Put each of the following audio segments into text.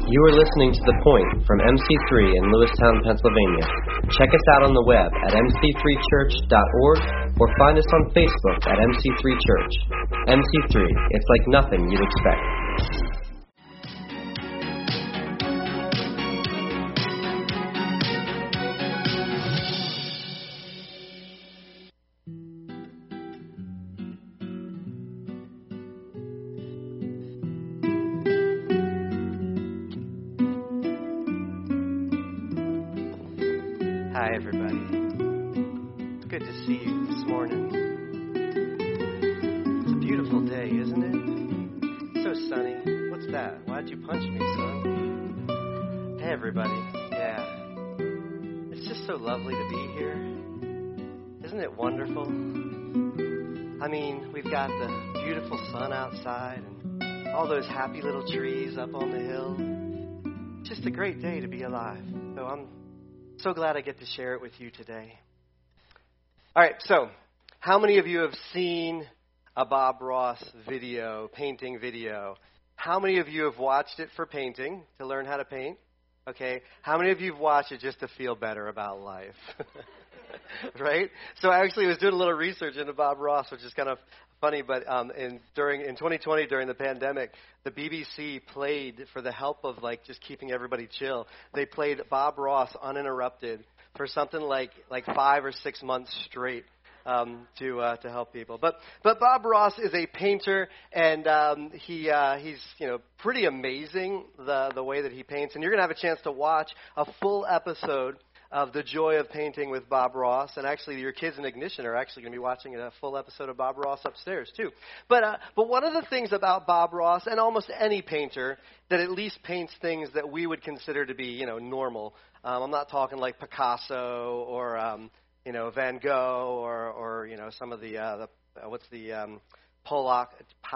You are listening to The Point from MC3 in Lewistown, Pennsylvania. Check us out on the web at mc3church.org or find us on Facebook at MC3 Church. MC3, it's like nothing you'd expect. Hi, everybody. It's good to see you this morning. It's a beautiful day, isn't it? It's so sunny. What's that? Why'd you punch me, son? Hey, everybody. Yeah. It's just so lovely to be here. Isn't it wonderful? I mean, we've got the beautiful sun outside and all those happy little trees up on the hill. It's just a great day to be alive. So I'm so glad I get to share it with you today. All right, so how many of you have seen a Bob Ross video, painting video? How many of you have watched it for painting, to learn how to paint? Okay, how many of you have watched it just to feel better about life? Right? So I actually was doing a little research into Bob Ross, which is kind of funny, but in 2020, during the pandemic, the BBC played, for the help of just keeping everybody chill, they played Bob Ross uninterrupted for something like 5 or 6 months straight to help people. But Bob Ross is a painter, and he's pretty amazing the way that he paints. And you're gonna have a chance to watch a full episode of The Joy of Painting with Bob Ross. And actually, your kids in Ignition are actually going to be watching a full episode of Bob Ross upstairs, too. But one of the things about Bob Ross, and almost any painter, that at least paints things that we would consider to be, normal. I'm not talking like Picasso or, Van Gogh or some of the Pollock,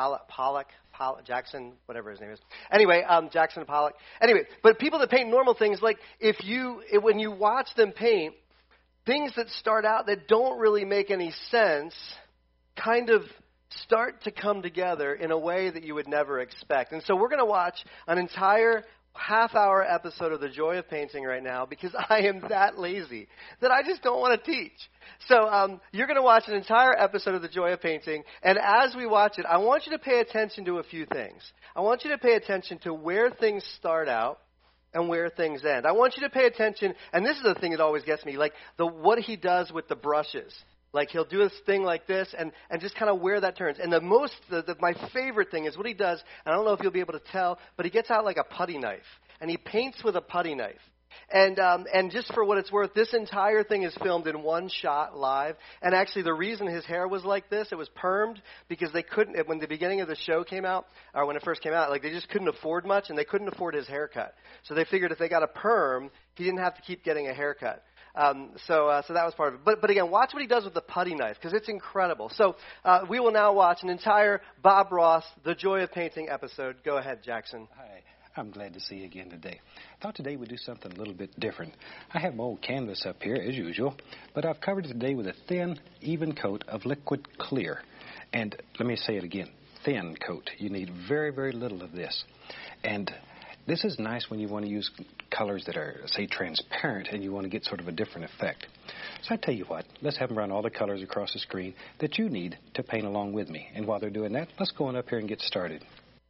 Jackson, whatever his name is. Anyway, Jackson Pollock. Anyway, but people that paint normal things, like when you watch them paint, things that start out that don't really make any sense kind of start to come together in a way that you would never expect. And so we're going to watch an entire half-hour episode of The Joy of Painting right now because I am that lazy that I just don't want to teach. So you're going to watch an entire episode of The Joy of Painting, and as we watch it, I want you to pay attention to a few things. I want you to pay attention to where things start out and where things end. I want you to pay attention, and this is the thing that always gets me, what he does with the brushes. Like he'll do this thing like this and just kind of where that turns. And my favorite thing is what he does, and I don't know if you'll be able to tell, but he gets out like a putty knife. And he paints with a putty knife. And just for what it's worth, this entire thing is filmed in one shot live. And actually the reason his hair was like this, it was permed, because they couldn't, when the beginning of the show came out, or when it first came out, they just couldn't afford much, and they couldn't afford his haircut. So they figured if they got a perm, he didn't have to keep getting a haircut. So that was part of it. But again, watch what he does with the putty knife, because it's incredible. So we will now watch an entire Bob Ross, The Joy of Painting episode. Go ahead, Jackson. Hi. I'm glad to see you again today. I thought today we'd do something a little bit different. I have my old canvas up here, as usual, but I've covered it today with a thin, even coat of liquid clear. And let me say it again, thin coat. You need very, very little of this. And this is nice when you want to use colors that are, say, transparent, and you want to get sort of a different effect. So I tell you what, let's have them run all the colors across the screen that you need to paint along with me. And while they're doing that, let's go on up here and get started.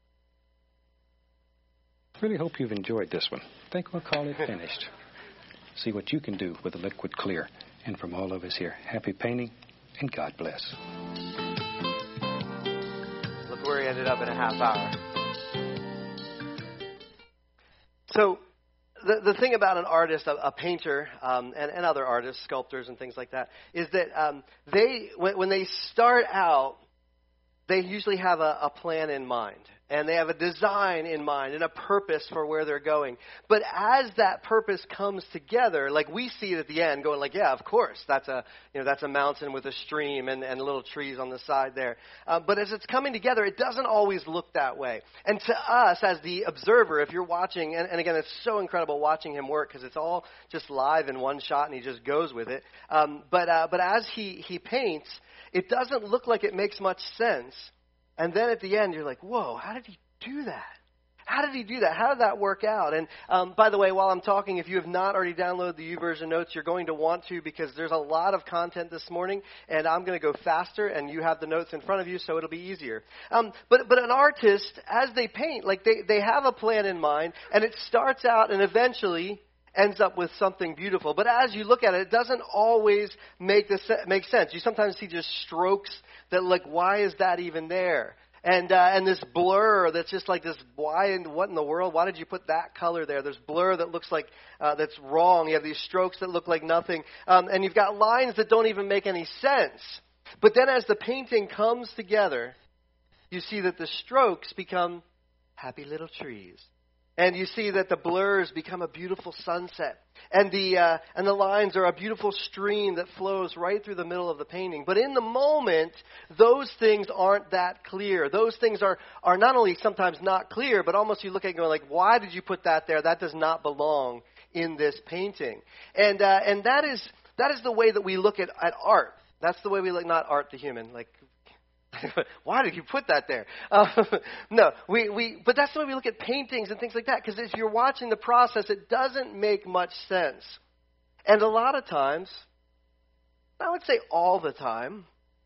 Really hope you've enjoyed this one. I think we'll call it finished. See what you can do with the liquid clear. And from all of us here, happy painting and God bless. Look where he ended up in a half hour. So the thing about an artist, a painter, and other artists, sculptors and things like that, is that when they start out, they usually have a plan in mind. And they have a design in mind and a purpose for where they're going. But as that purpose comes together, like we see it at the end, going like, yeah, of course, that's a mountain with a stream and little trees on the side there. But as it's coming together, it doesn't always look that way. And to us, as the observer, if you're watching, and again, it's so incredible watching him work because it's all just live in one shot and he just goes with it. But as he paints, it doesn't look like it makes much sense. And then at the end, you're like, whoa, how did he do that? How did he do that? How did that work out? And by the way, while I'm talking, if you have not already downloaded the YouVersion notes, you're going to want to, because there's a lot of content this morning, and I'm going to go faster, and you have the notes in front of you, so it'll be easier. But an artist, as they paint, like they have a plan in mind, and it starts out and eventually ends up with something beautiful. But as you look at it, it doesn't always make sense. You sometimes see just strokes that, like, why is that even there? And this blur that's just like this, what in the world? Why did you put that color there? There's blur that looks like that's wrong. You have these strokes that look like nothing. And you've got lines that don't even make any sense. But then as the painting comes together, you see that the strokes become happy little trees. And you see that the blurs become a beautiful sunset. And the lines are a beautiful stream that flows right through the middle of the painting. But in the moment, those things aren't that clear. Those things are not only sometimes not clear, but almost you look at it and go like, why did you put that there? That does not belong in this painting. And that is the way that we look at art. That's the way we look, not art the human, like, why did you put that there? No, but that's the way we look at paintings and things like that, because if you're watching the process, it doesn't make much sense. And a lot of times, I would say all the time,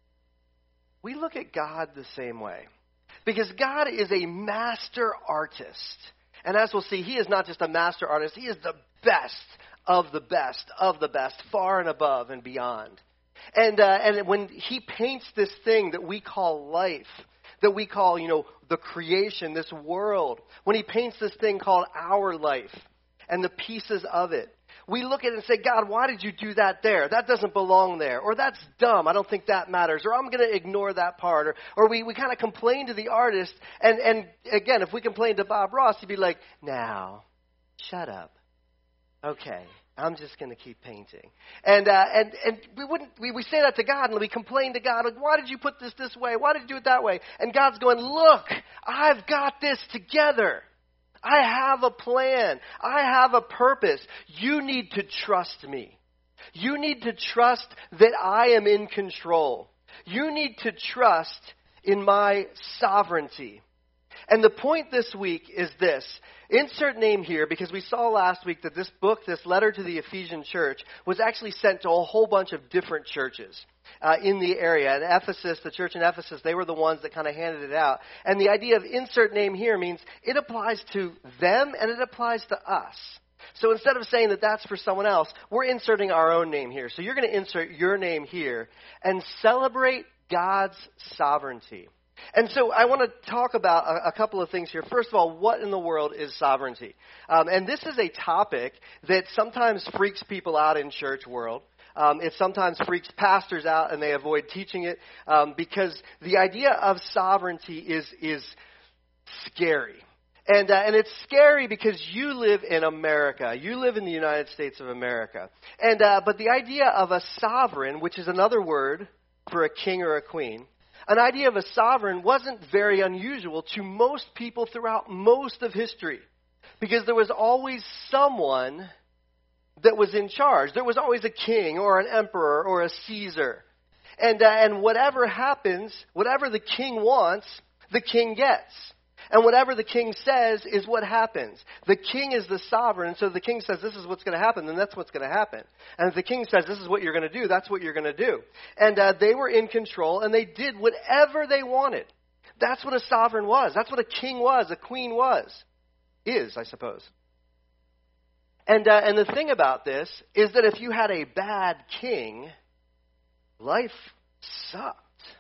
we look at God the same way. Because God is a master artist. And as we'll see, he is not just a master artist, he is the best of the best of the best, far and above and beyond. And when he paints this thing that we call life, that we call, the creation, this world, when he paints this thing called our life and the pieces of it, we look at it and say, God, why did you do that there? That doesn't belong there. Or that's dumb. I don't think that matters. Or I'm going to ignore that part. Or we kind of complain to the artist. And again, if we complain to Bob Ross, he'd be like, now, shut up. Okay. I'm just going to keep painting. And we say that to God, and we complain to God, like, why did you put this way? Why did you do it that way? And God's going, look, I've got this together. I have a plan. I have a purpose. You need to trust me. You need to trust that I am in control. You need to trust in my sovereignty. And the point this week is this. Insert name here, because we saw last week that this book, this letter to the Ephesian church, was actually sent to a whole bunch of different churches in the area. And Ephesus, the church in Ephesus, they were the ones that kind of handed it out. And the idea of insert name here means it applies to them and it applies to us. So instead of saying that that's for someone else, we're inserting our own name here. So you're going to insert your name here and celebrate God's sovereignty. And so I want to talk about a couple of things here. First of all, what in the world is sovereignty? And this is a topic that sometimes freaks people out in church world. It sometimes freaks pastors out, and they avoid teaching it because the idea of sovereignty is scary. And it's scary because you live in America. You live in the United States of America. But the idea of a sovereign, which is another word for a king or a queen, an idea of a sovereign wasn't very unusual to most people throughout most of history, because there was always someone that was in charge. There was always a king or an emperor or a Caesar. And whatever happens, whatever the king wants, the king gets. And whatever the king says is what happens. The king is the sovereign, and so the king says this is what's going to happen, then that's what's going to happen. And if the king says this is what you're going to do, that's what you're going to do. And they were in control, and they did whatever they wanted. That's what a sovereign was. That's what a king was, a queen was. Is, I suppose. And the thing about this is that if you had a bad king, life sucked.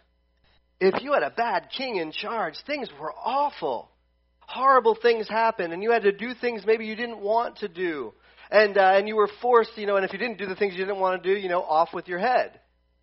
If you had a bad king in charge, things were awful. Horrible things happened, and you had to do things maybe you didn't want to do. And you were forced, and if you didn't do the things you didn't want to do, off with your head.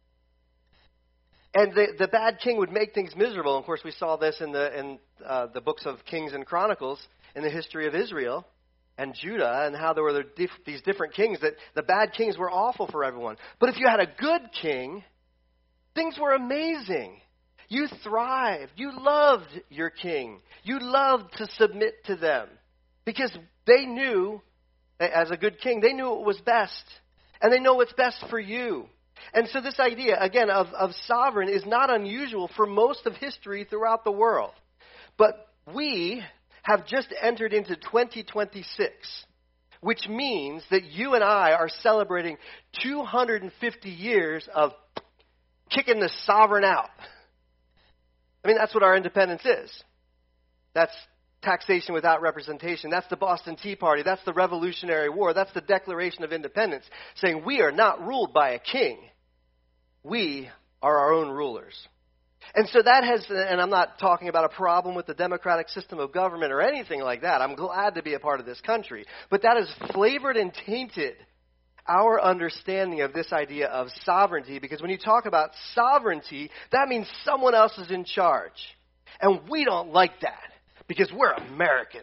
And the bad king would make things miserable. And of course, we saw this in the books of Kings and Chronicles in the history of Israel and Judah, and how there were these different kings, that the bad kings were awful for everyone. But if you had a good king, things were amazing. You thrived. You loved your king. You loved to submit to them because they knew, as a good king, they knew what was best. And they know what's best for you. And so this idea, again, of sovereign is not unusual for most of history throughout the world. But we have just entered into 2026, which means that you and I are celebrating 250 years of kicking the sovereign out. I mean, that's what our independence is. That's taxation without representation. That's the Boston Tea Party. That's the Revolutionary War. That's the Declaration of Independence, saying we are not ruled by a king. We are our own rulers. And so that has, and I'm not talking about a problem with the democratic system of government or anything like that. I'm glad to be a part of this country. But that has flavored and tainted our understanding of this idea of sovereignty, because when you talk about sovereignty, that means someone else is in charge. And we don't like that, because we're Americans.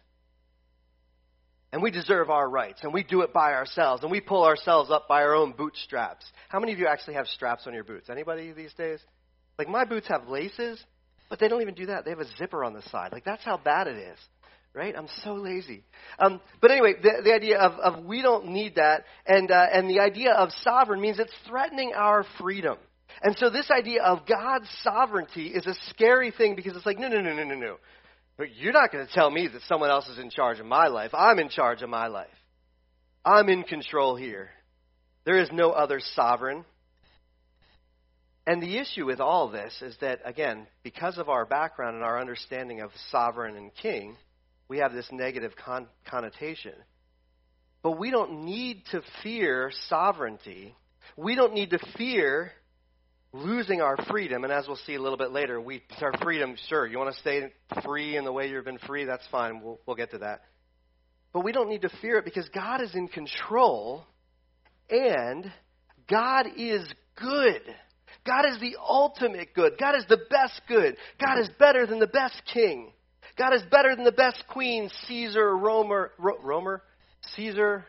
And we deserve our rights, and we do it by ourselves, and we pull ourselves up by our own bootstraps. How many of you actually have straps on your boots? Anybody these days? Like, my boots have laces, but they don't even do that. They have a zipper on the side. Like, that's how bad it is, right? I'm so lazy. But anyway, the idea of we don't need that, and the idea of sovereign means it's threatening our freedom. And so this idea of God's sovereignty is a scary thing, because it's like, no. But you're not going to tell me that someone else is in charge of my life. I'm in charge of my life. I'm in control here. There is no other sovereign. And the issue with all this is that, again, because of our background and our understanding of sovereign and king, we have this negative connotation. But we don't need to fear sovereignty. We don't need to fear losing our freedom. And as we'll see a little bit later, our freedom, sure, you want to stay free in the way you've been free, that's fine. We'll get to that. But we don't need to fear it, because God is in control, and God is good. God is the ultimate good. God is the best good. God is better than the best king. God is better than the best queen, Caesar, Caesar,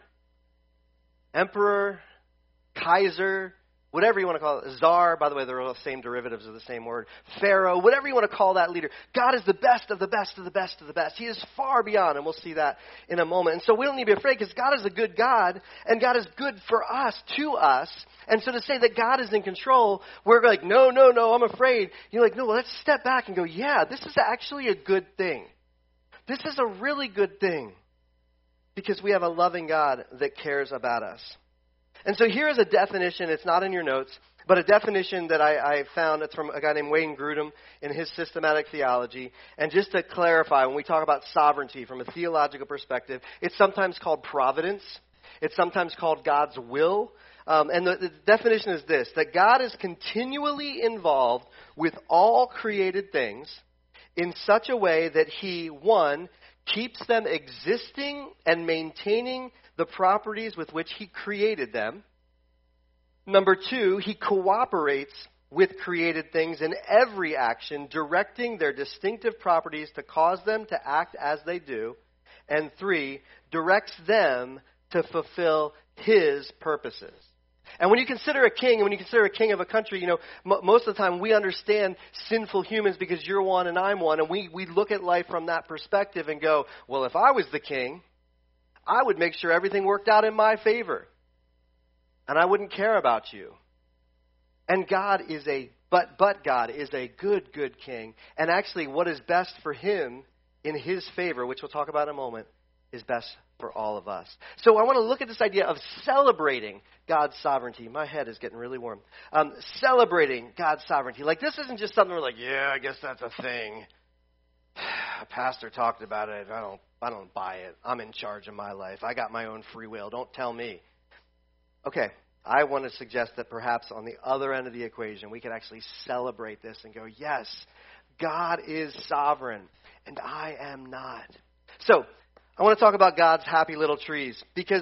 emperor, Kaiser, whatever you want to call it, czar. By the way, they're all the same derivatives of the same word. Pharaoh, whatever you want to call that leader. God is the best of the best of the best of the best. He is far beyond, and we'll see that in a moment. And so we don't need to be afraid, because God is a good God, and God is good for us, to us. And so to say that God is in control, we're like, no, I'm afraid. You're like, no, well, let's step back and go, yeah, this is actually a good thing. This is a really good thing, because we have a loving God that cares about us. And so here is a definition. It's not in your notes, but a definition that I found. It's from a guy named Wayne Grudem in his Systematic Theology. And just to clarify, when we talk about sovereignty from a theological perspective, it's sometimes called providence. It's sometimes called God's will. And the definition is this: that God is continually involved with all created things in such a way that He, one, keeps them existing and maintaining the properties with which He created them. Number two, He cooperates with created things in every action, directing their distinctive properties to cause them to act as they do. And three, directs them to fulfill His purposes. And when you consider a king, and when you consider a king of a country, most of the time we understand sinful humans, because you're one and I'm one, and we look at life from that perspective and go, well, if I was the king, I would make sure everything worked out in my favor, and I wouldn't care about you. And God is but God is a good king, and actually what is best for Him in His favor, which we'll talk about in a moment, is best for all of us. So I want to look at this idea of celebrating God's sovereignty. My head is getting really warm. Celebrating God's sovereignty. Like, this isn't just something we're like, yeah, I guess that's a thing. A pastor talked about it. I don't buy it. I'm in charge of my life. I got my own free will. Don't tell me. Okay, I want to suggest that perhaps on the other end of the equation, we could actually celebrate this and go, yes, God is sovereign, and I am not. So, I want to talk about God's happy little trees, because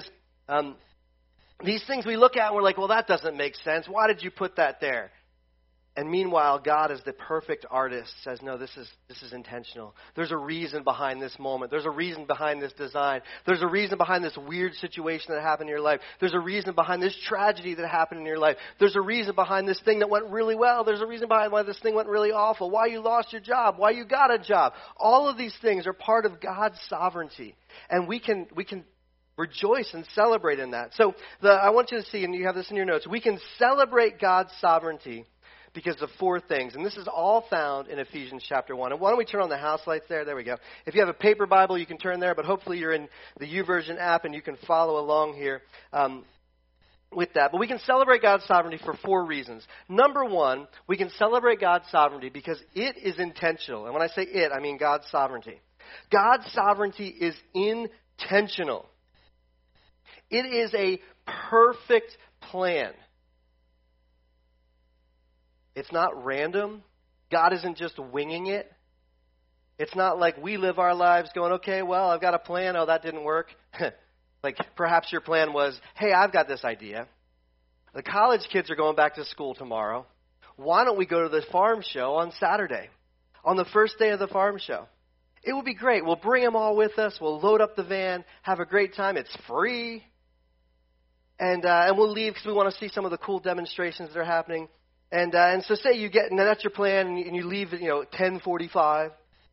these things we look at and we're like, well, that doesn't make sense. Why did you put that there? And meanwhile, God, as the perfect artist, says, no, this is intentional. There's a reason behind this moment. There's a reason behind this design. There's a reason behind this weird situation that happened in your life. There's a reason behind this tragedy that happened in your life. There's a reason behind this thing that went really well. There's a reason behind why this thing went really awful, why you lost your job, why you got a job. All of these things are part of God's sovereignty. And we can rejoice and celebrate in that. So I want you to see, and you have this in your notes, we can celebrate God's sovereignty because of four things. And this is all found in Ephesians chapter 1. And why don't we turn on the house lights there? There we go. If you have a paper Bible, you can turn there, but hopefully you're in the YouVersion app and you can follow along here with that. But we can celebrate God's sovereignty for four reasons. Number one, we can celebrate God's sovereignty because it is intentional. And when I say it, I mean God's sovereignty. God's sovereignty is intentional. It is a perfect plan. It's not random. God isn't just winging it. It's not like we live our lives going, okay, well, I've got a plan. Oh, that didn't work. Like perhaps your plan was, hey, I've got this idea. The college kids are going back to school tomorrow. Why don't we go to the farm show on Saturday, on the first day of the farm show? It would be great. We'll bring them all with us. We'll load up the van, have a great time. It's free. And we'll leave because we want to see some of the cool demonstrations that are happening. And so say you get, and that's your plan, and you leave at, 10:45.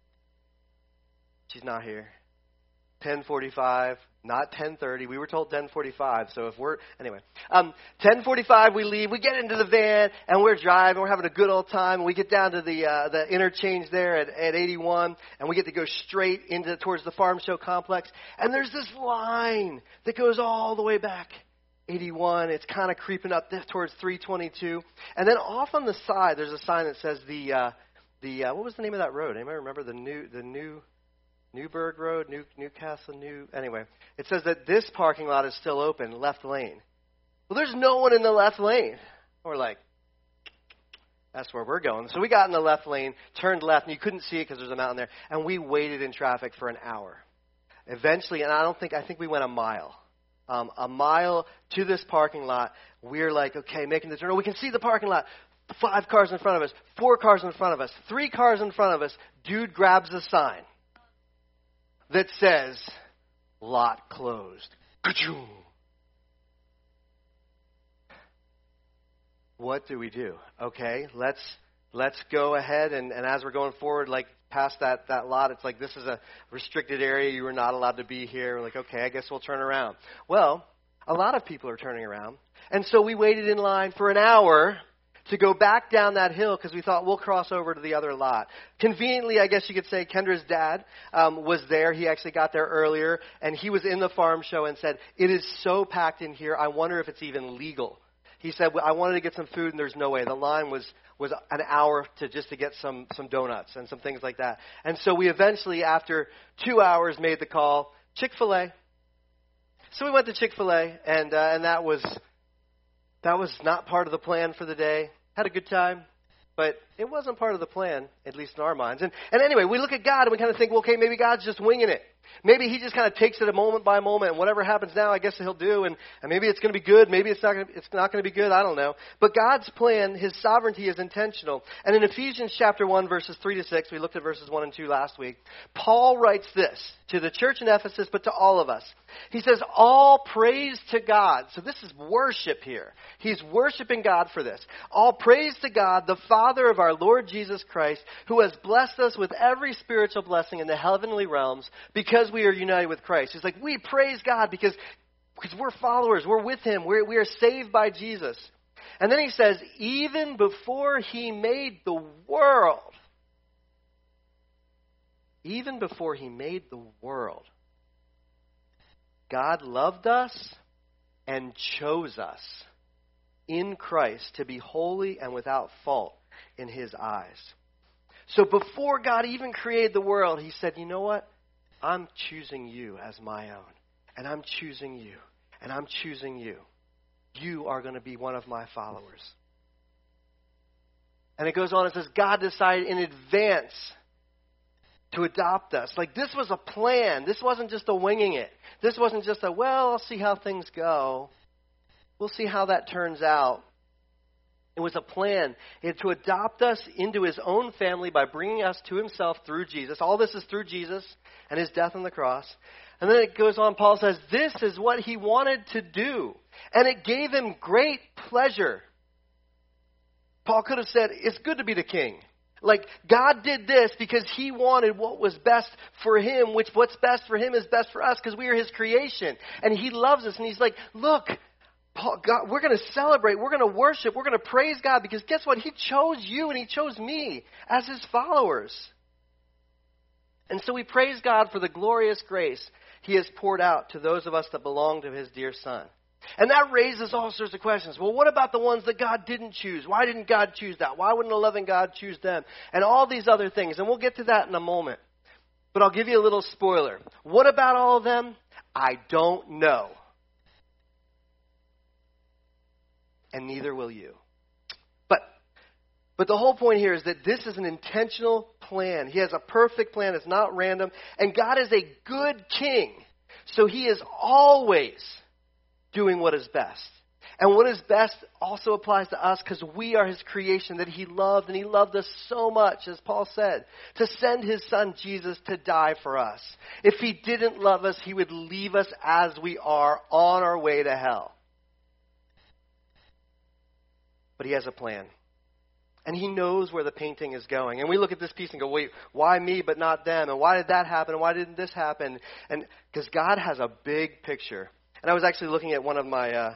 She's not here. 10:45, not 10:30. We were told 10:45, so if we're, anyway. 10:45 we leave, we get into the van, and we're driving, we're having a good old time, and we get down to the interchange there at 81, and we get to go straight towards the farm show complex, and there's this line that goes all the way back. 81, it's kind of creeping up towards 322. And then off on the side, there's a sign that says what was the name of that road? Anybody remember the Newburgh Road, Newcastle, anyway. It says that this parking lot is still open, left lane. Well, there's no one in the left lane. We're like, that's where we're going. So we got in the left lane, turned left, and you couldn't see it because there's a mountain there, and we waited in traffic for an hour. Eventually, and I think we went a mile. A mile to this parking lot. We're like, okay, making the turn. Oh, we can see the parking lot. 5 cars in front of us. 4 cars in front of us. 3 cars in front of us. Dude grabs a sign that says, lot closed. Ka-choom. What do we do? Okay, let's go ahead and as we're going forward, like past that lot, it's like, this is a restricted area. You are not allowed to be here. We're like, okay, I guess we'll turn around. Well, a lot of people are turning around. And so we waited in line for an hour to go back down that hill because we thought we'll cross over to the other lot. Conveniently, I guess you could say, Kendra's dad was there. He actually got there earlier, and he was in the farm show and said, it is so packed in here, I wonder if it's even legal. He said, I wanted to get some food, and there's no way. The line was an hour to get some donuts and some things like that. And so we eventually, after 2 hours, made the call, Chick-fil-A. So we went to Chick-fil-A, and that was not part of the plan for the day. Had a good time, but it wasn't part of the plan, at least in our minds. And anyway, we look at God, and we kind of think, well, okay, maybe God's just winging it. Maybe he just kind of takes it a moment by moment, and whatever happens now, I guess he'll do, and maybe it's going to be good, maybe it's not going to be good, I don't know. But God's plan, his sovereignty is intentional. And in Ephesians chapter 1, verses 3 to 6, we looked at verses 1 and 2 last week, Paul writes this to the church in Ephesus, but to all of us. He says, all praise to God. So this is worship here. He's worshiping God for this. All praise to God, the Father of our Lord Jesus Christ, who has blessed us with every spiritual blessing in the heavenly realms because we are united with Christ. He's like, we praise God because we're followers. We're with him. We are saved by Jesus. And then he says, even before he made the world, God loved us and chose us in Christ to be holy and without fault in his eyes. So before God even created the world, he said, you know what? I'm choosing you as my own. And I'm choosing you. And I'm choosing you. You are going to be one of my followers. And it goes on and says, God decided in advance to adopt us. Like this was a plan. This wasn't just a winging it. This wasn't just I'll see how things go. We'll see how that turns out. It was a plan. He had to adopt us into his own family by bringing us to himself through Jesus. All this is through Jesus and his death on the cross. And then it goes on, Paul says, this is what he wanted to do. And it gave him great pleasure. Paul could have said, it's good to be the king. Like, God did this because he wanted what was best for him, what's best for him is best for us because we are his creation. And he loves us. And he's like, look, God, we're going to celebrate, we're going to worship, we're going to praise God, because guess what? He chose you and He chose me as His followers. And so we praise God for the glorious grace He has poured out to those of us that belong to His dear Son. And that raises all sorts of questions. Well, what about the ones that God didn't choose? Why didn't God choose that? Why wouldn't a loving God choose them? And all these other things. And we'll get to that in a moment. But I'll give you a little spoiler. What about all of them? I don't know. And neither will you. But the whole point here is that this is an intentional plan. He has a perfect plan. It's not random. And God is a good king. So He is always doing what is best. And what is best also applies to us because we are His creation that He loved. And He loved us so much, as Paul said, to send His Son Jesus to die for us. If He didn't love us, He would leave us as we are on our way to hell. But He has a plan. And He knows where the painting is going. And we look at this piece and go, wait, why me but not them? And why did that happen? And why didn't this happen? And because God has a big picture. And I was actually looking at one of my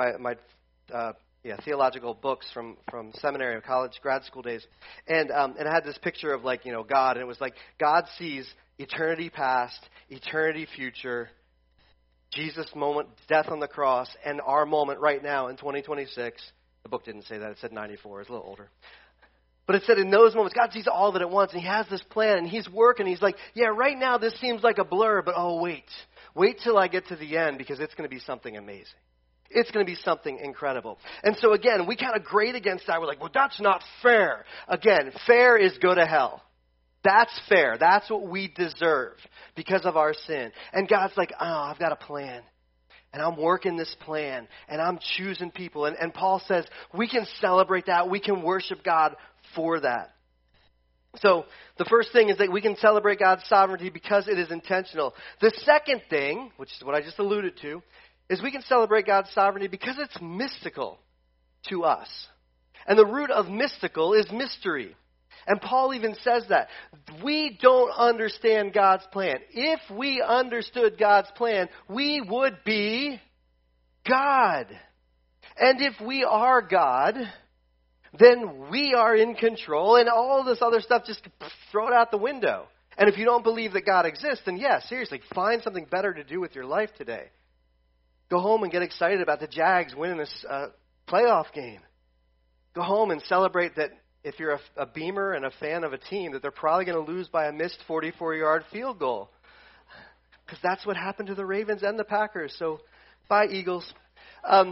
theological books from seminary or college, grad school days. And it had this picture of God. And it was like God sees eternity past, eternity future, Jesus' moment, death on the cross, and our moment right now in 2026. The book didn't say that. It said 94. It's a little older. But it said in those moments, God sees all of it at once, and He has this plan, and He's working. He's like, yeah, right now this seems like a blur, but wait till I get to the end, because it's going to be something amazing. It's going to be something incredible. And so again, we kind of grade against that. We're like, well, that's not fair. Again, fair is go to hell. That's fair. That's what we deserve because of our sin. And God's like, I've got a plan. And I'm working this plan, and I'm choosing people. And Paul says we can celebrate that. We can worship God for that. So the first thing is that we can celebrate God's sovereignty because it is intentional. The second thing, which is what I just alluded to, is we can celebrate God's sovereignty because it's mystical to us. And the root of mystical is mystery. And Paul even says that. We don't understand God's plan. If we understood God's plan, we would be God. And if we are God, then we are in control, and all this other stuff, just throw it out the window. And if you don't believe that God exists, then seriously, find something better to do with your life today. Go home and get excited about the Jags winning this playoff game. Go home and celebrate that if you're a Beamer and a fan of a team, that they're probably going to lose by a missed 44-yard field goal. Because that's what happened to the Ravens and the Packers. So, bye, Eagles. But,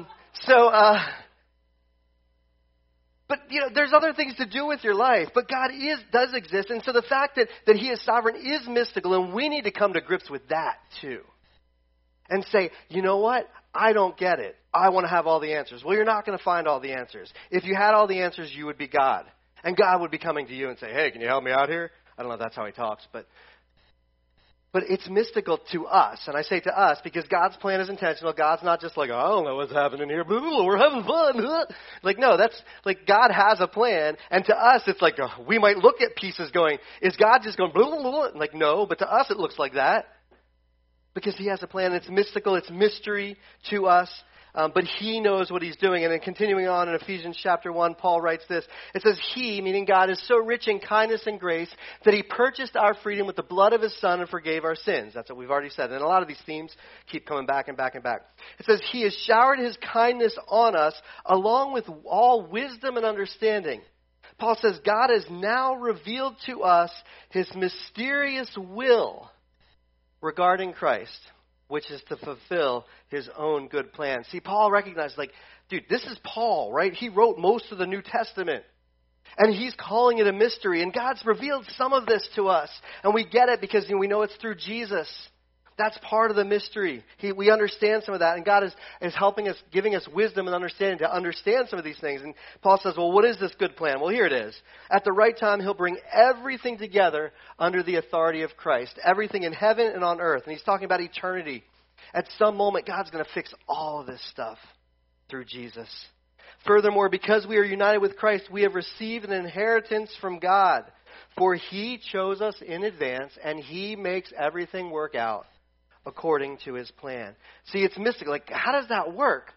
there's other things to do with your life. But God does exist. And so the fact that He is sovereign is mystical. And we need to come to grips with that, too. And say, you know what? I don't get it. I want to have all the answers. Well, you're not going to find all the answers. If you had all the answers, you would be God. And God would be coming to you and say, hey, can you help me out here? I don't know if that's how He talks, but it's mystical to us. And I say to us because God's plan is intentional. God's not just like, I don't know what's happening here. We're having fun. Like, no, that's like God has a plan. And to us, it's like we might look at pieces going, is God just going, like, no. But to us, it looks like that. Because He has a plan. It's mystical. It's mystery to us. But He knows what He's doing. And then continuing on in Ephesians chapter 1, Paul writes this. It says, He, meaning God, is so rich in kindness and grace that He purchased our freedom with the blood of His Son and forgave our sins. That's what we've already said. And a lot of these themes keep coming back and back and back. It says, He has showered His kindness on us along with all wisdom and understanding. Paul says, God has now revealed to us His mysterious will regarding Christ, which is to fulfill His own good plan. See, Paul recognized, dude, this is Paul, right? He wrote most of the New Testament. And he's calling it a mystery. And God's revealed some of this to us. And we get it because we know it's through Jesus. That's part of the mystery. We understand some of that. And God is helping us, giving us wisdom and understanding to understand some of these things. And Paul says, well, what is this good plan? Well, here it is. At the right time, He'll bring everything together under the authority of Christ. Everything in heaven and on earth. And he's talking about eternity. At some moment, God's going to fix all of this stuff through Jesus. Furthermore, because we are united with Christ, we have received an inheritance from God. For He chose us in advance, and He makes everything work out according to His plan. See, it's mystical. How does that work?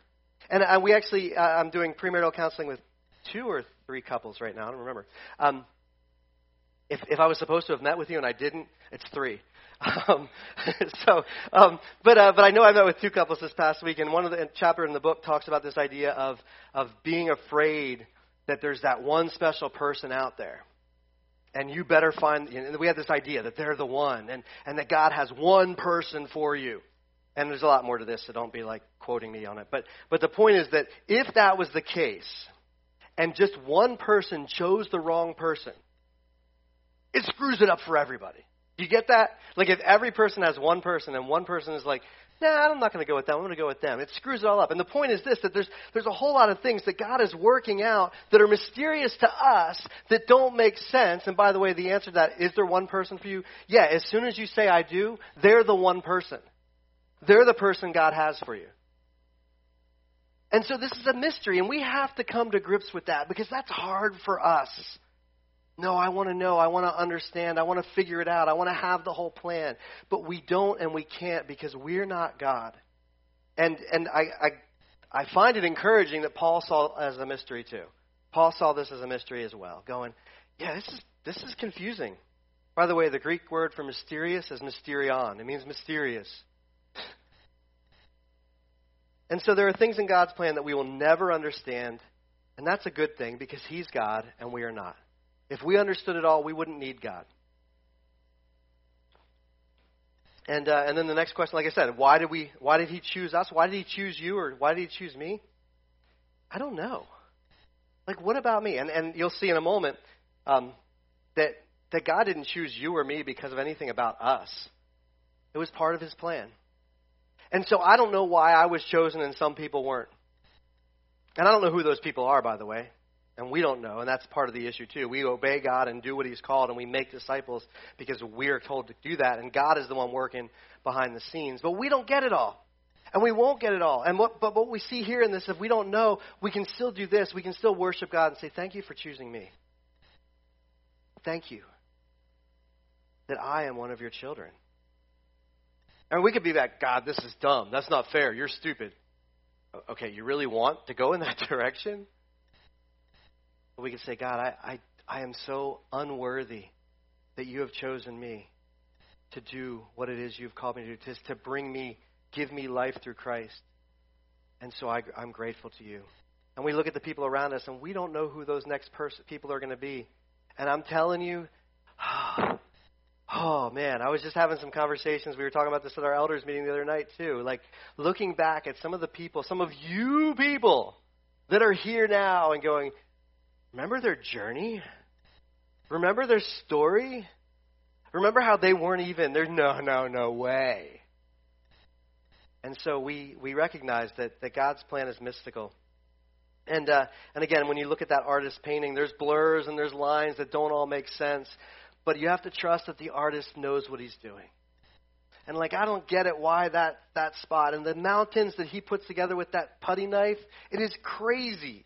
And we actually, I'm doing premarital counseling with 2 or 3 couples right now. I don't remember. If I was supposed to have met with you and I didn't, it's 3. But I know I met with 2 couples this past week, and one of the chapter in the book talks about this idea of being afraid that there's that one special person out there. And you better find, we have this idea that they're the one, and that God has one person for you. And there's a lot more to this, so don't be like quoting me on it. But the point is that if that was the case, and just one person chose the wrong person, it screws it up for everybody. Do you get that? Like if every person has one person, and one person is like, nah, I'm not going to go with them, I'm going to go with them. It screws it all up. And the point is this, that there's a whole lot of things that God is working out that are mysterious to us that don't make sense. And by the way, the answer to that, is there one person for you? Yeah, as soon as you say I do, they're the one person. They're the person God has for you. And so this is a mystery, and we have to come to grips with that because that's hard for us. No, I want to know. I want to understand. I want to figure it out. I want to have the whole plan. But we don't and we can't because we're not God. And I find it encouraging that Paul saw it as a mystery too. Paul saw this as a mystery as well, going, yeah, this is confusing. By the way, the Greek word for mysterious is mysterion. It means mysterious. And so there are things in God's plan that we will never understand, and that's a good thing because He's God and we are not. If we understood it all, we wouldn't need God. And then the next question, like I said, why did He choose us? Why did He choose you, or why did He choose me? I don't know. Like, what about me? And you'll see in a moment that God didn't choose you or me because of anything about us. It was part of His plan. And so I don't know why I was chosen and some people weren't. And I don't know who those people are, by the way. And we don't know, and that's part of the issue too. We obey God and do what He's called, and we make disciples because we're told to do that, and God is the one working behind the scenes. But we don't get it all, and we won't get it all. But what we see here in this, if we don't know, we can still do this. We can still worship God and say, thank you for choosing me. Thank you that I am one of your children. And we could be like, God, this is dumb. That's not fair. You're stupid. Okay, you really want to go in that direction? But we can say, God, I am so unworthy that you have chosen me to do what it is you've called me to do, to give me life through Christ. And so I'm grateful to you. And we look at the people around us, and we don't know who those next people are going to be. And I'm telling you, oh, man, I was just having some conversations. We were talking about this at our elders meeting the other night, too. Like, looking back at some of the people, some of you people that are here now and going, remember their journey? Remember their story? Remember how they weren't even, there's no way. And so we recognize that God's plan is mystical. And again, when you look at that artist's painting, there's blurs and there's lines that don't all make sense. But you have to trust that the artist knows what he's doing. And like, I don't get it why that spot. And the mountains that he puts together with that putty knife, it is crazy.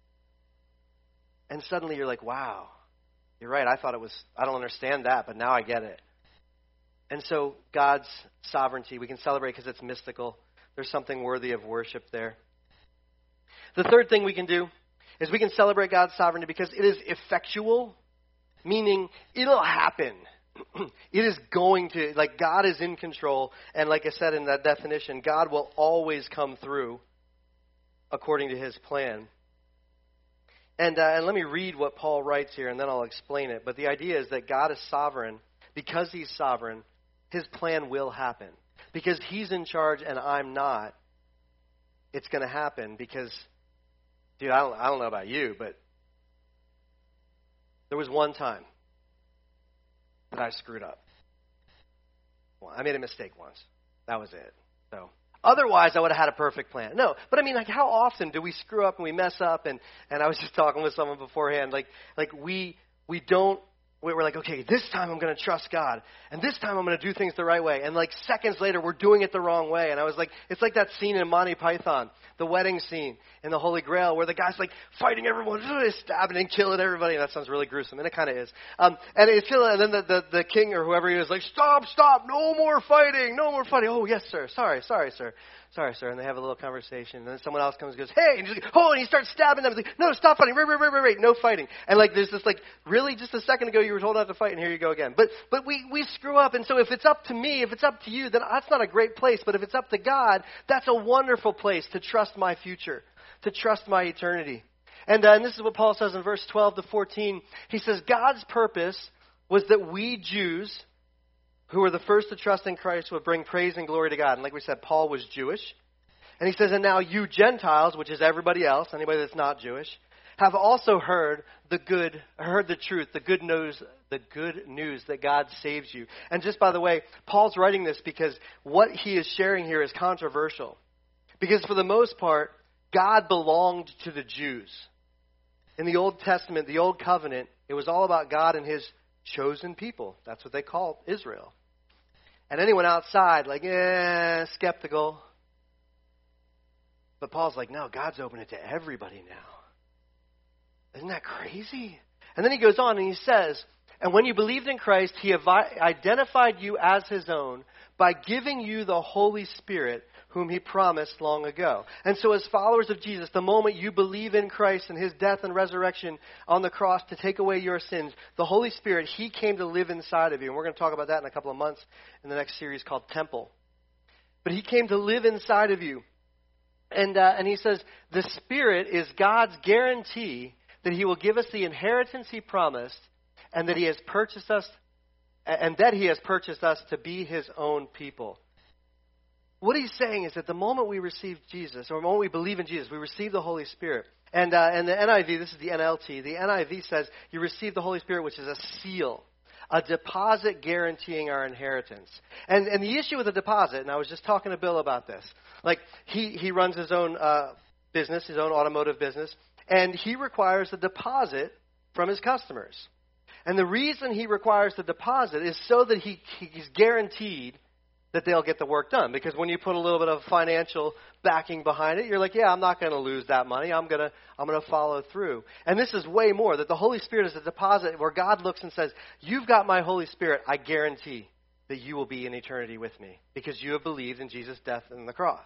And suddenly you're like, wow, you're right. I don't understand that, but now I get it. And so God's sovereignty, we can celebrate because it's mystical. There's something worthy of worship there. The third thing we can do is we can celebrate God's sovereignty because it is effectual, meaning it'll happen. It is going to, like, God is in control. And like I said in that definition, God will always come through according to His plan. And let me read what Paul writes here, and then I'll explain it. But the idea is that God is sovereign. Because He's sovereign, His plan will happen. Because He's in charge and I'm not, it's going to happen. Because, dude, I don't know about you, but there was one time that I screwed up. Well, I made a mistake once. That was it. So otherwise, I would have had a perfect plan. No, but I mean, like, how often do we screw up and we mess up? And I was just talking with someone beforehand. Like we don't we're like, okay, this time I'm going to trust God, and this time I'm going to do things the right way. And like seconds later, we're doing it the wrong way. And I was like, it's like that scene in Monty Python, the wedding scene in the Holy Grail, where the guy's like fighting everyone, stabbing and killing everybody. And that sounds really gruesome, and it kind of is. And then the king or whoever he was like, stop, no more fighting. Oh, yes, sir. Sorry, sir. And they have a little conversation. And then someone else comes and goes, hey, and he's like, oh, and he starts stabbing them. He's like, no, stop fighting. Wait, no fighting. And like there's this like, really, just a second ago you were told not to fight, and here you go again. But we screw up. And so if it's up to me, if it's up to you, then that's not a great place. But if it's up to God, that's a wonderful place to trust my future, to trust my eternity. And this is what Paul says in verse 12 to 14. He says, God's purpose was that we Jews, who were the first to trust in Christ, would bring praise and glory to God. And like we said, Paul was Jewish. And he says, and now you Gentiles, which is everybody else, anybody that's not Jewish, have also heard the truth, the good news that God saves you. And just by the way, Paul's writing this because what he is sharing here is controversial. Because for the most part, God belonged to the Jews. In the Old Testament, the Old Covenant, it was all about God and his chosen people. That's what they called Israel. And anyone outside, like, skeptical. But Paul's like, no, God's opened it to everybody now. Isn't that crazy? And then he goes on and he says, and when you believed in Christ, he identified you as his own by giving you the Holy Spirit, whom he promised long ago. And so as followers of Jesus, the moment you believe in Christ and his death and resurrection on the cross to take away your sins, the Holy Spirit, he came to live inside of you. And we're going to talk about that in a couple of months in the next series called Temple. But he came to live inside of you. And he says, the Spirit is God's guarantee that he will give us the inheritance he promised, and that he has purchased us, to be his own people. What he's saying is that the moment we receive Jesus, or the moment we believe in Jesus, we receive the Holy Spirit. And the NIV, this is the NLT, the NIV says you receive the Holy Spirit, which is a seal, a deposit guaranteeing our inheritance. And the issue with a deposit, and I was just talking to Bill about this, like he runs his own business, his own automotive business, and he requires a deposit from his customers. And the reason he requires the deposit is so that he's guaranteed that they'll get the work done. Because when you put a little bit of financial backing behind it, you're like, yeah, I'm not going to lose that money. I'm going to follow through. And this is way more, that the Holy Spirit is a deposit where God looks and says, you've got my Holy Spirit. I guarantee that you will be in eternity with me because you have believed in Jesus' death on the cross.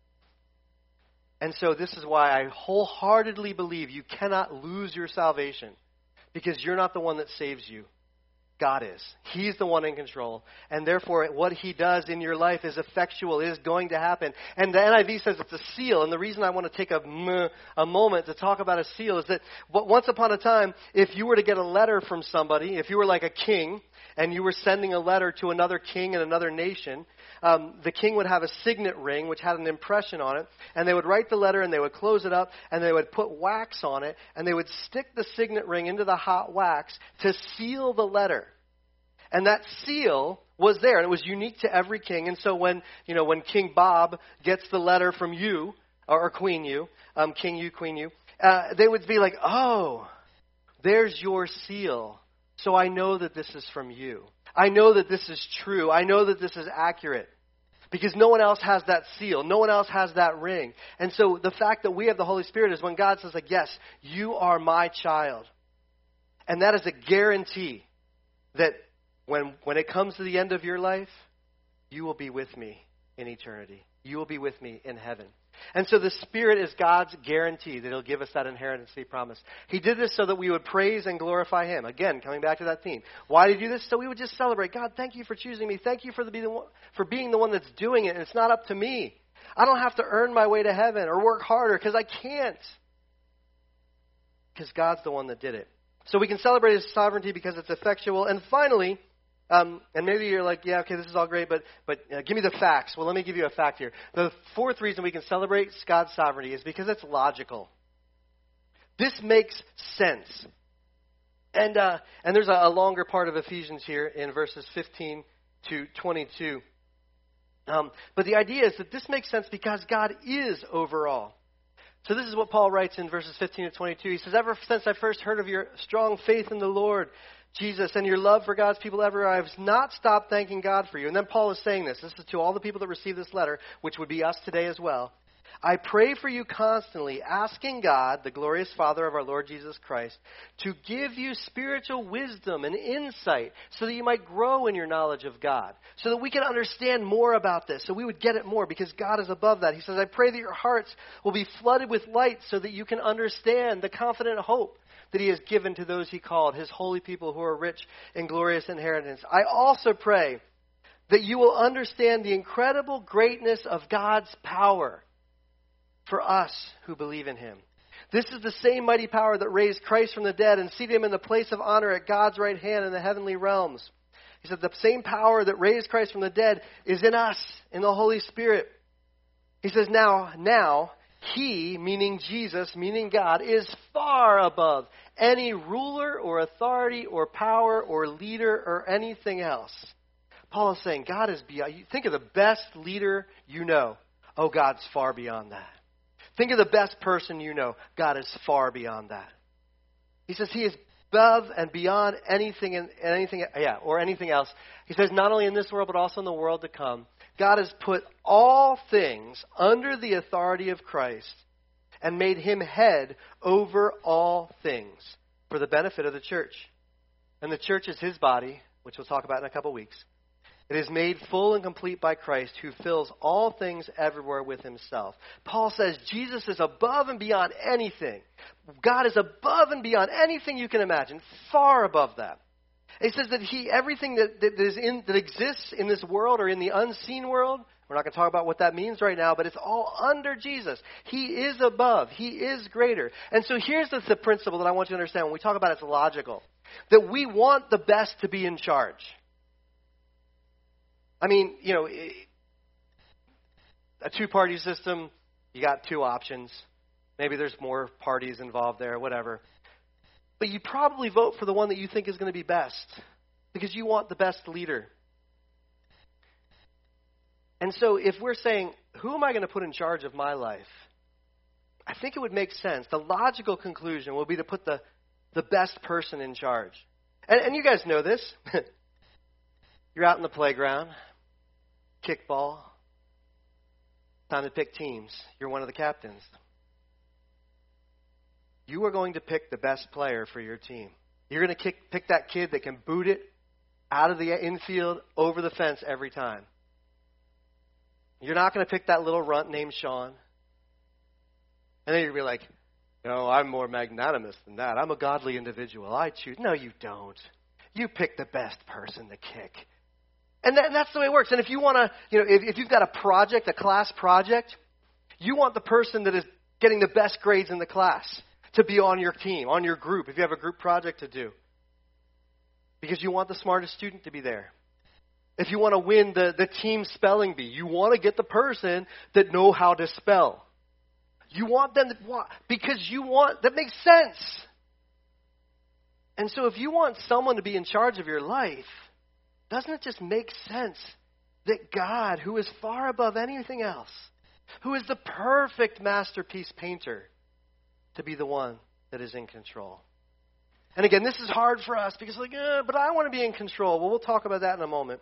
And so this is why I wholeheartedly believe you cannot lose your salvation, because you're not the one that saves you. God is. He's the one in control. And therefore, what he does in your life is effectual. It is going to happen. And the NIV says it's a seal. And the reason I want to take a moment to talk about a seal is that once upon a time, if you were to get a letter from somebody, if you were like a king and you were sending a letter to another king in another nation, the king would have a signet ring which had an impression on it, and they would write the letter and they would close it up and they would put wax on it and they would stick the signet ring into the hot wax to seal the letter. And that seal was there, and it was unique to every king. And so when King Bob gets the letter from you, or Queen you, King you, Queen you, they would be like, oh, there's your seal. So I know that this is from you. I know that this is true. I know that this is accurate. Because no one else has that seal. No one else has that ring. And so the fact that we have the Holy Spirit is when God says, like, yes, you are my child. And that is a guarantee that when it comes to the end of your life, you will be with me in eternity. You will be with me in heaven. And so the Spirit is God's guarantee that he'll give us that inheritance he promised. He did this so that we would praise and glorify him. Again, coming back to that theme. Why did he do this? So we would just celebrate. God, thank you for choosing me. Thank you for being the one that's doing it. And it's not up to me. I don't have to earn my way to heaven or work harder because I can't. Because God's the one that did it. So we can celebrate his sovereignty because it's effectual. And finally, and maybe you're like, yeah, okay, this is all great, but give me the facts. Well, let me give you a fact here. The fourth reason we can celebrate God's sovereignty is because it's logical. This makes sense. And there's a longer part of Ephesians here in verses 15 to 22. But the idea is that this makes sense because God is over all. So this is what Paul writes in verses 15 to 22. He says, ever since I first heard of your strong faith in the Lord, Jesus, and your love for God's people everywhere, I have not stopped thanking God for you. And then Paul is saying this. This is to all the people that receive this letter, which would be us today as well. I pray for you constantly, asking God, the glorious Father of our Lord Jesus Christ, to give you spiritual wisdom and insight so that you might grow in your knowledge of God, so that we can understand more about this, so we would get it more because God is above that. He says, I pray that your hearts will be flooded with light so that you can understand the confident hope that he has given to those he called, his holy people who are rich in glorious inheritance. I also pray that you will understand the incredible greatness of God's power for us who believe in him. This is the same mighty power that raised Christ from the dead and seated him in the place of honor at God's right hand in the heavenly realms. He said the same power that raised Christ from the dead is in us, in the Holy Spirit. He says now, he, meaning Jesus, meaning God, is far above any ruler or authority or power or leader or anything else. Paul is saying God is beyond. You think of the best leader you know. Oh, God's far beyond that. Think of the best person you know. God is far beyond that. He says he is above and beyond anything else. He says not only in this world but also in the world to come. God has put all things under the authority of Christ and made him head over all things for the benefit of the church. And the church is his body, which we'll talk about in a couple weeks. It is made full and complete by Christ, who fills all things everywhere with himself. Paul says Jesus is above and beyond anything. God is above and beyond anything you can imagine, far above that. He says that everything that exists in this world or in the unseen world, we're not going to talk about what that means right now, but it's all under Jesus. He is above. He is greater. And so here's the principle that I want you to understand when we talk about it's logical. That we want the best to be in charge. I mean, a two-party system, you got two options. Maybe there's more parties involved there, whatever. But you probably vote for the one that you think is going to be best because you want the best leader. And so if we're saying, who am I going to put in charge of my life? I think it would make sense. The logical conclusion will be to put the best person in charge. And you guys know this. You're out in the playground, kickball, time to pick teams. You're one of the captains. You are going to pick the best player for your team. You're going to pick that kid that can boot it out of the infield over the fence every time. You're not going to pick that little runt named Sean. And then you're going to be like, no, I'm more magnanimous than that. I'm a godly individual. I choose. No, you don't. You pick the best person to kick. And that's the way it works. And if you want to, if you've got a project, a class project, you want the person that is getting the best grades in the class to be on your team, on your group, if you have a group project to do. Because you want the smartest student to be there. If you want to win the team spelling bee, you want to get the person that know how to spell. You want them because that makes sense. And so if you want someone to be in charge of your life, doesn't it just make sense that God, who is far above anything else, who is the perfect masterpiece painter, to be the one that is in control? And again, this is hard for us because but I want to be in control. Well, we'll talk about that in a moment.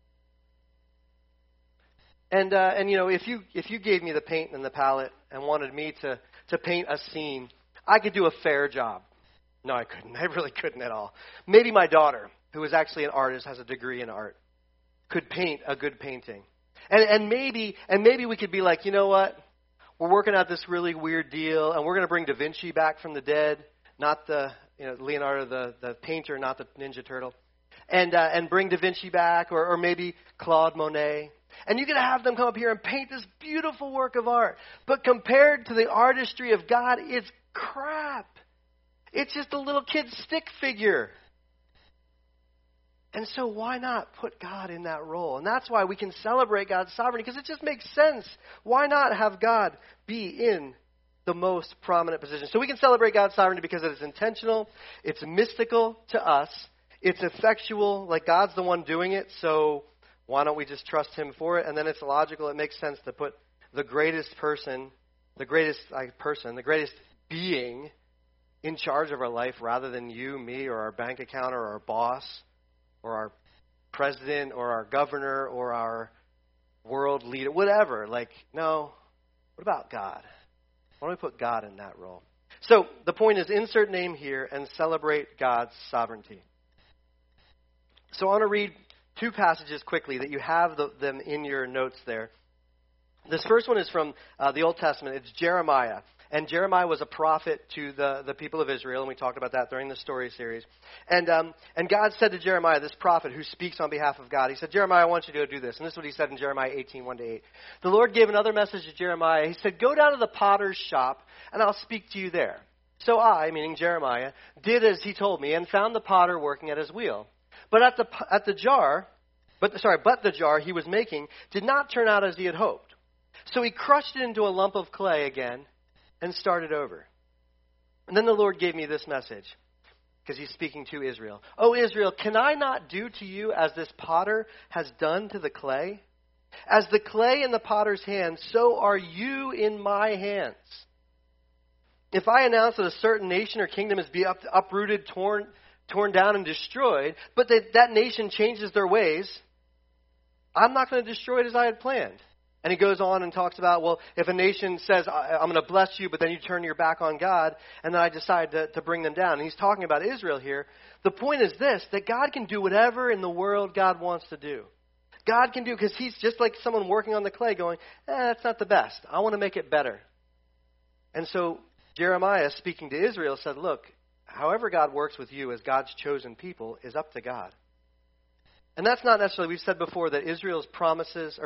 And if you gave me the paint and the palette and wanted me to paint a scene, I could do a fair job. No, I couldn't. I really couldn't at all. Maybe my daughter, who is actually an artist, has a degree in art, could paint a good painting. And maybe we could be like, you know what? We're working out this really weird deal, and we're going to bring Da Vinci back from the dead, not the Leonardo the painter, not the Ninja Turtle, and bring Da Vinci back, or maybe Claude Monet. And you're going to have them come up here and paint this beautiful work of art. But compared to the artistry of God, it's crap. It's just a little kid's stick figure. And so why not put God in that role? And that's why we can celebrate God's sovereignty, because it just makes sense. Why not have God be in the most prominent position? So we can celebrate God's sovereignty because it is intentional, it's mystical to us, it's effectual, like God's the one doing it, so why don't we just trust him for it? And then it's logical, it makes sense to put the greatest being in charge of our life rather than you, me, or our bank account, or our boss, or our president, or our governor, or our world leader, whatever. Like, no, what about God? Why don't we put God in that role? So the point is, insert name here and celebrate God's sovereignty. So I want to read two passages quickly that you have them in your notes there. This first one is from the Old Testament. It's Jeremiah. And Jeremiah was a prophet to the people of Israel, and we talked about that during the story series. And God said to Jeremiah, this prophet who speaks on behalf of God, he said, Jeremiah, I want you to go do this. And this is what he said in Jeremiah 18, 1-8. The Lord gave another message to Jeremiah. He said, go down to the potter's shop, and I'll speak to you there. So I, meaning Jeremiah, did as he told me, and found the potter working at his wheel. But the jar he was making did not turn out as he had hoped. So he crushed it into a lump of clay again and started over. And then the Lord gave me this message, because he's speaking to Israel. Oh, Israel, can I not do to you as this potter has done to the clay? As the clay in the potter's hand, so are you in my hands. If I announce that a certain nation or kingdom is be uprooted, torn down, and destroyed, but that nation changes their ways, I'm not going to destroy it as I had planned. And he goes on and talks about, well, if a nation says, I'm going to bless you, but then you turn your back on God, and then I decide to bring them down. And he's talking about Israel here. The point is this, that God can do whatever in the world God wants to do. God can do, because he's just like someone working on the clay going, that's not the best. I want to make it better. And so Jeremiah, speaking to Israel, said, look, however God works with you as God's chosen people is up to God. And that's not necessarily, we've said before that Israel's promises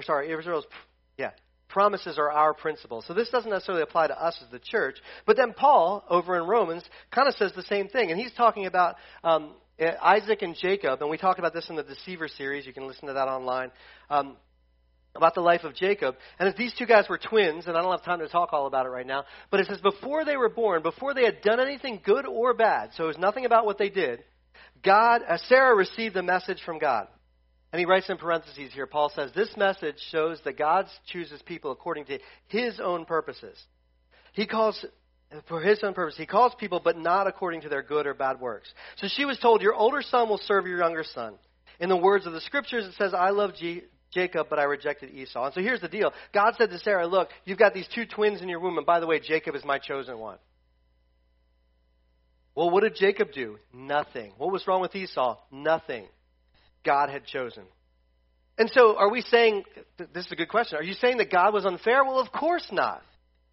are our principles. So this doesn't necessarily apply to us as the church. But then Paul, over in Romans, kind of says the same thing. And he's talking about Isaac and Jacob. And we talked about this in the Deceiver series. You can listen to that online. About the life of Jacob. And these two guys were twins, and I don't have time to talk all about it right now. But it says before they were born, before they had done anything good or bad, so it was nothing about what they did, Sarah received a message from God. And he writes in parentheses here, Paul says, this message shows that God chooses people according to his own purposes. For his own purpose. He calls people, but not according to their good or bad works. So she was told, your older son will serve your younger son. In the words of the scriptures, it says, I love Jacob, but I rejected Esau. And so here's the deal. God said to Sarah, look, you've got these two twins in your womb, and by the way, Jacob is my chosen one. Well, what did Jacob do? Nothing. What was wrong with Esau? Nothing. God had chosen. And so are we saying, this is a good question, are you saying that God was unfair? Well, of course not.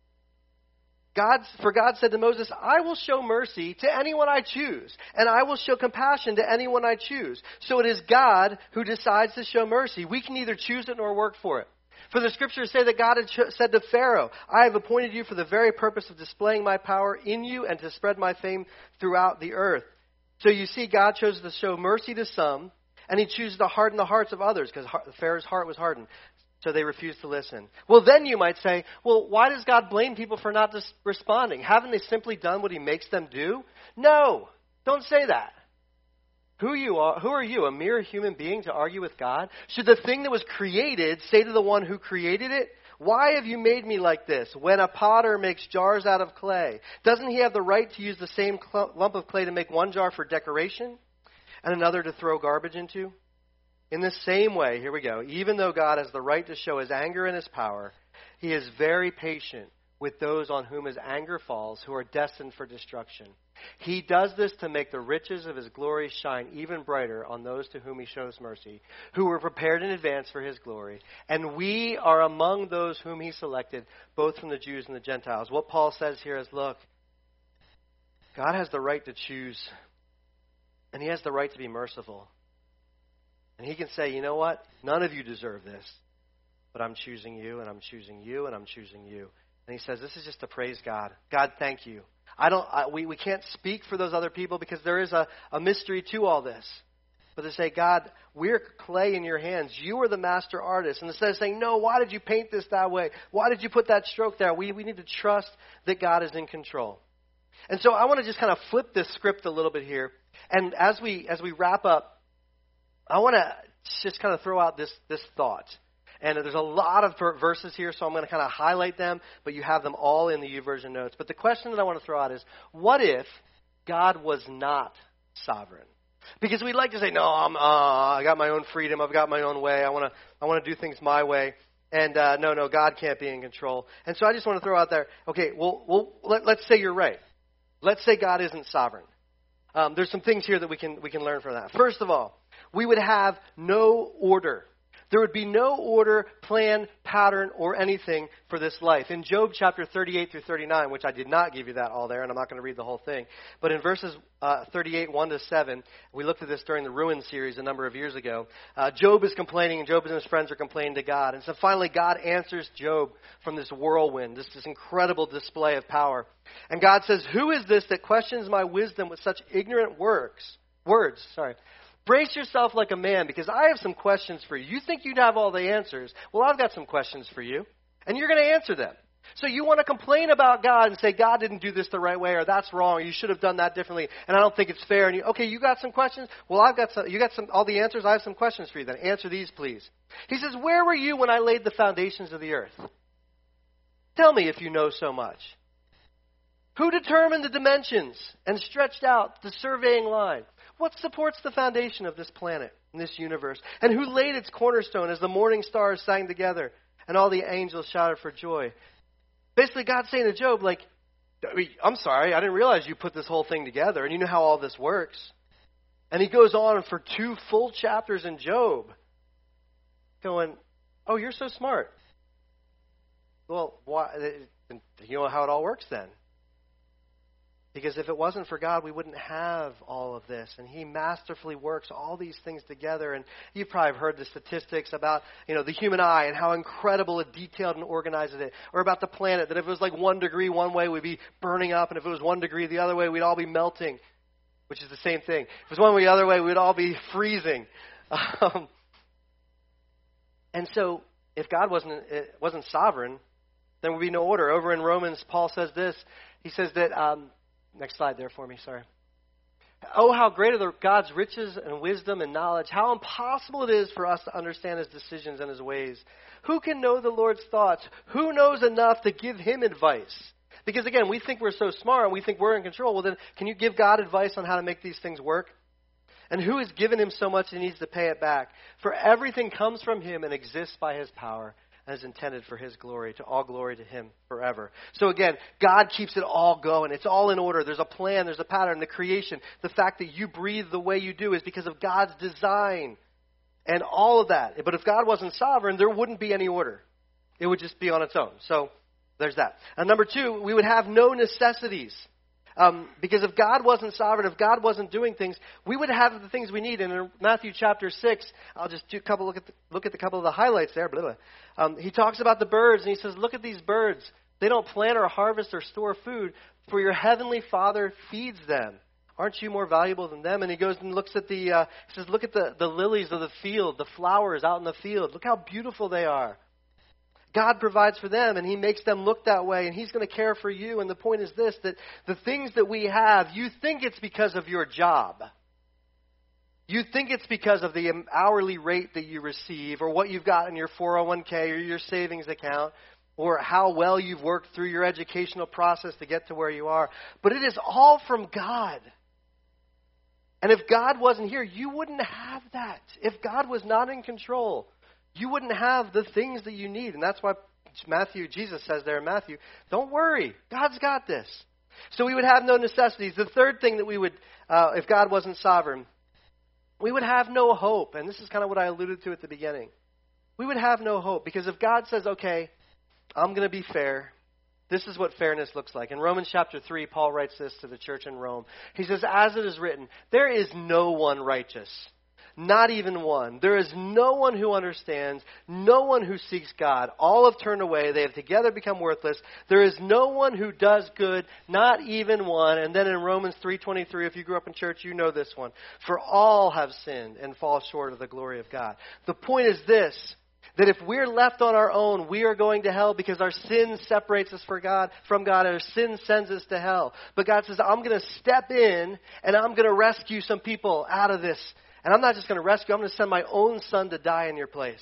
For God said to Moses, I will show mercy to anyone I choose, and I will show compassion to anyone I choose. So it is God who decides to show mercy. We can neither choose it nor work for it. For the scriptures say that God had said to Pharaoh, I have appointed you for the very purpose of displaying my power in you and to spread my fame throughout the earth. So you see, God chose to show mercy to some, and he chooses to harden the hearts of others, because Pharaoh's heart was hardened. So they refused to listen. Well, then you might say, well, why does God blame people for not responding? Haven't they simply done what he makes them do? No, don't say that. Who are you, a mere human being to argue with God? Should the thing that was created say to the one who created it, why have you made me like this? When a potter makes jars out of clay, doesn't he have the right to use the same lump of clay to make one jar for decoration and another to throw garbage into? In the same way, here we go, even though God has the right to show his anger and his power, he is very patient with those on whom his anger falls, who are destined for destruction. He does this to make the riches of his glory shine even brighter on those to whom he shows mercy, who were prepared in advance for his glory. And we are among those whom he selected, both from the Jews and the Gentiles. What Paul says here is, look, God has the right to choose, and he has the right to be merciful. And he can say, you know what? None of you deserve this. But I'm choosing you, and I'm choosing you, and I'm choosing you. And he says, this is just to praise God. God, thank you. We can't speak for those other people because there is a mystery to all this. But to say, God, we're clay in your hands. You are the master artist. And instead of saying, no, why did you paint this that way? Why did you put that stroke there? We need to trust that God is in control. And so I want to just kind of flip this script a little bit here. And as we wrap up, I want to just kind of throw out this thought. And there's a lot of verses here, so I'm going to kind of highlight them, but you have them all in the YouVersion notes. But the question that I want to throw out is, what if God was not sovereign. Because we'd like to say, no, I got my own freedom. I've got my own way. I want to do things my way. And no, God can't be in control. And so I just want to throw out there, okay, well let's say you're right. Let's say God isn't sovereign. There's some things here that we can learn from that. First of all, we would have no order. There would be no order, plan, pattern, or anything for this life. In Job chapter 38 through 39, which I did not give you that all there, and I'm not going to read the whole thing, but in verses 38, 1 to 7, we looked at this during the Ruin series a number of years ago. Job is complaining, and Job and his friends are complaining to God. And so finally God answers Job from this whirlwind, this incredible display of power. And God says, "Who is this that questions my wisdom with such ignorant words? Brace yourself like a man, because I have some questions for you. You think you'd have all the answers. Well, I've got some questions for you, and you're going to answer them. So you want to complain about God and say, God didn't do this the right way, or that's wrong, or you should have done that differently, and I don't think it's fair. And you got some questions? Well, you got all the answers. I have some questions for you then. Answer these, please. He says, where were you when I laid the foundations of the earth? Tell me if you know so much. Who determined the dimensions and stretched out the surveying line? What supports the foundation of this planet and this universe? And who laid its cornerstone as the morning stars sang together and all the angels shouted for joy? Basically, God's saying to Job, I'm sorry, I didn't realize you put this whole thing together, and you know how all this works. And he goes on for 2 full chapters in Job going, oh, you're so smart. Well, why? You know how it all works then. Because if it wasn't for God, we wouldn't have all of this. And he masterfully works all these things together. And you've probably heard the statistics about, the human eye and how incredible and detailed and organized it is. Or about the planet, that if it was 1 degree one way, we'd be burning up. And if it was 1 degree the other way, we'd all be melting, which is the same thing. If it was 1 way the other way, we'd all be freezing. And so if God wasn't sovereign, there would be no order. Over in Romans, Paul says this. He says that... next slide there for me, sorry. Oh, how great are God's riches and wisdom and knowledge. How impossible it is for us to understand his decisions and his ways. Who can know the Lord's thoughts? Who knows enough to give him advice? Because again, we think we're so smart and we think we're in control. Well, then can you give God advice on how to make these things work? And who has given him so much he needs to pay it back? For everything comes from him and exists by his power, and is intended for his glory, to all glory to him forever. So again, God keeps it all going. It's all in order. There's a plan. There's a pattern. The creation, the fact that you breathe the way you do is because of God's design and all of that. But if God wasn't sovereign, there wouldn't be any order. It would just be on its own. So there's that. And number 2, we would have no necessities. Because if God wasn't sovereign, if God wasn't doing things, we would have the things we need. And in Matthew chapter 6, I'll just do look at a couple of the highlights there. He talks about the birds, and he says, look at these birds. They don't plant or harvest or store food, for your heavenly Father feeds them. Aren't you more valuable than them? And he goes and looks at he says, look at the lilies of the field, the flowers out in the field. Look how beautiful they are. God provides for them, and he makes them look that way, and he's going to care for you. And the point is this, that the things that we have, you think it's because of your job. You think it's because of the hourly rate that you receive, or what you've got in your 401k or your savings account, or how well you've worked through your educational process to get to where you are. But it is all from God. And if God wasn't here, you wouldn't have that. If God was not in control, you wouldn't have the things that you need. And that's why Jesus says there in Matthew, don't worry, God's got this. So we would have no necessities. The third thing that we would, if God wasn't sovereign, we would have no hope. And this is kind of what I alluded to at the beginning. We would have no hope. Because if God says, okay, I'm going to be fair, this is what fairness looks like. In Romans chapter 3, Paul writes this to the church in Rome. He says, as it is written, there is no one righteous. Not even one. There is no one who understands, no one who seeks God. All have turned away. They have together become worthless. There is no one who does good, not even one. And then in Romans 3:23, if you grew up in church, you know this one. For all have sinned and fall short of the glory of God. The point is this, that if we're left on our own, we are going to hell because our sin separates us from God, and our sin sends us to hell. But God says, I'm going to step in and I'm going to rescue some people out of this. And I'm not just going to rescue, I'm going to send my own son to die in your place.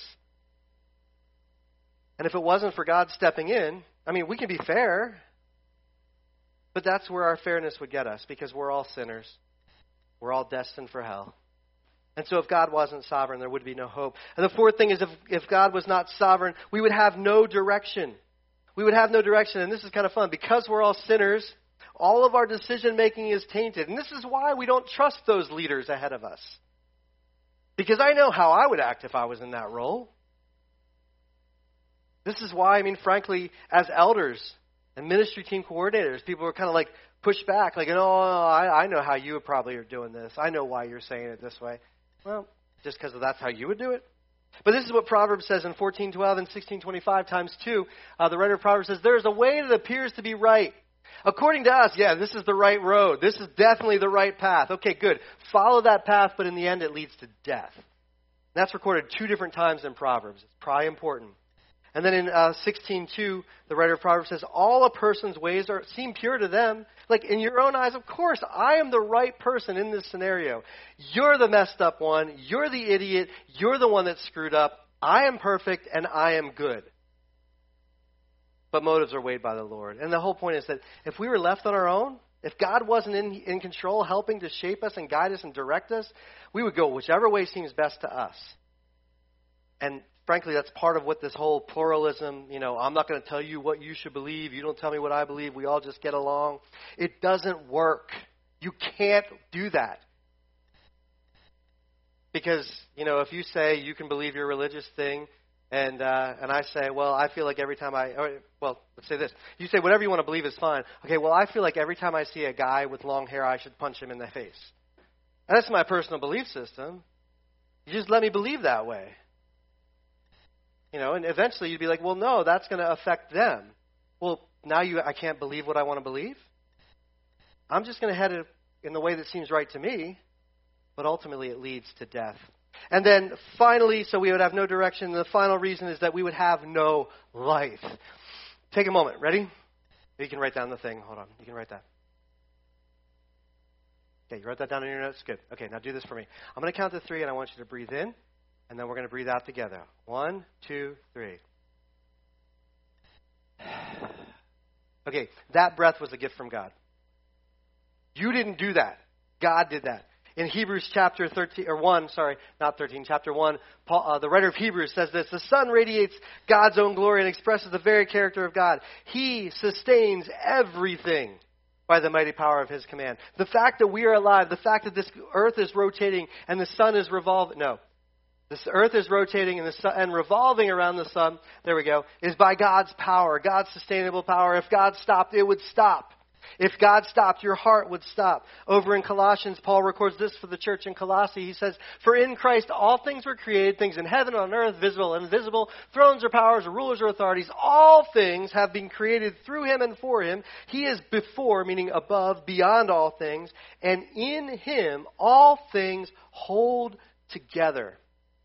And if it wasn't for God stepping in, we can be fair. But that's where our fairness would get us, because we're all sinners. We're all destined for hell. And so if God wasn't sovereign, there would be no hope. And the fourth thing is if God was not sovereign, we would have no direction. We would have no direction. And this is kind of fun. Because we're all sinners, all of our decision-making is tainted. And this is why we don't trust those leaders ahead of us. Because I know how I would act if I was in that role. This is why, frankly, as elders and ministry team coordinators, people are kind of like pushed back. Like, I know how you probably are doing this. I know why you're saying it this way. Well, just because that's how you would do it. But this is what Proverbs says in 14:12 and 16:25 times 2. The writer of Proverbs says, there is a way that appears to be right. According to us, this is the right road. This is definitely the right path. Okay, good. Follow that path, but in the end it leads to death. And that's recorded 2 different times in Proverbs. It's probably important. And then in 16:2, the writer of Proverbs says, all a person's ways seem pure to them. Like in your own eyes, of course, I am the right person in this scenario. You're the messed up one. You're the idiot. You're the one that's screwed up. I am perfect and I am good. But motives are weighed by the Lord. And the whole point is that if we were left on our own, if God wasn't in control, helping to shape us and guide us and direct us, we would go whichever way seems best to us. And frankly, that's part of what this whole pluralism, I'm not going to tell you what you should believe. You don't tell me what I believe. We all just get along. It doesn't work. You can't do that. Because, if you say you can believe your religious thing, and I say, well, I feel like every time let's say this. You say whatever you want to believe is fine. Okay, well, I feel like every time I see a guy with long hair, I should punch him in the face. And that's my personal belief system. You just let me believe that way. And eventually you'd be like, well, no, that's going to affect them. Well, now I can't believe what I want to believe. I'm just going to head it in the way that seems right to me, but ultimately it leads to death. And then finally, so we would have no direction. The final reason is that we would have no life. Take a moment. Ready? You can write down the thing. Hold on. You can write that. Okay, you wrote that down in your notes? Good. Okay, now do this for me. I'm going to count to 3, and I want you to breathe in. And then we're going to breathe out together. 1, 2, 3. Okay, that breath was a gift from God. You didn't do that. God did that. In Hebrews chapter 1, Paul, the writer of Hebrews says this: the Son radiates God's own glory and expresses the very character of God. He sustains everything by the mighty power of His command. The fact that we are alive, the fact that this earth is rotating and the sun is revolving, this earth is rotating and revolving around the sun, there we go, is by God's power, God's sustainable power. If God stopped, it would stop. If God stopped, your heart would stop. Over in Colossians, Paul records this for the church in Colossae. He says, for in Christ all things were created, things in heaven and on earth, visible and invisible, thrones or powers or rulers or authorities. All things have been created through Him and for Him. He is before, meaning above, beyond all things. And in Him all things hold together.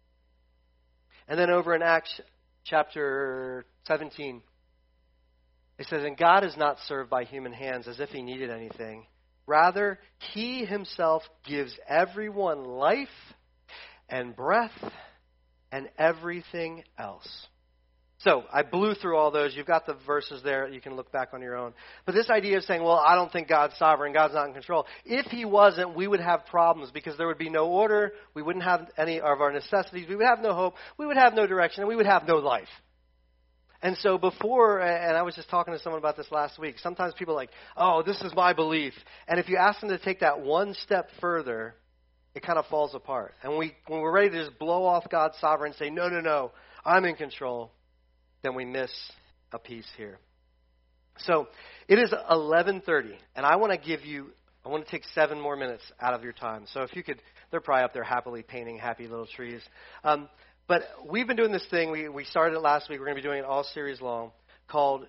And then over in Acts chapter 17, it says, and God is not served by human hands as if He needed anything. Rather, He Himself gives everyone life and breath and everything else. So, I blew through all those. You've got the verses there. You can look back on your own. But this idea of saying, well, I don't think God's sovereign, God's not in control. If He wasn't, we would have problems because there would be no order. We wouldn't have any of our necessities. We would have no hope. We would have no direction. And we would have no life. And so before, and I was just talking to someone about this last week, sometimes people are like, oh, this is my belief. And if you ask them to take that one step further, it kind of falls apart. And when we're ready to just blow off God's sovereignty and say, no, I'm in control, then we miss a piece here. So it is 11:30, and I want to take 7 more minutes out of your time. So if you could, they're probably up there happily painting happy little trees. But we've been doing this thing. We started it last week. We're going to be doing it all series long, called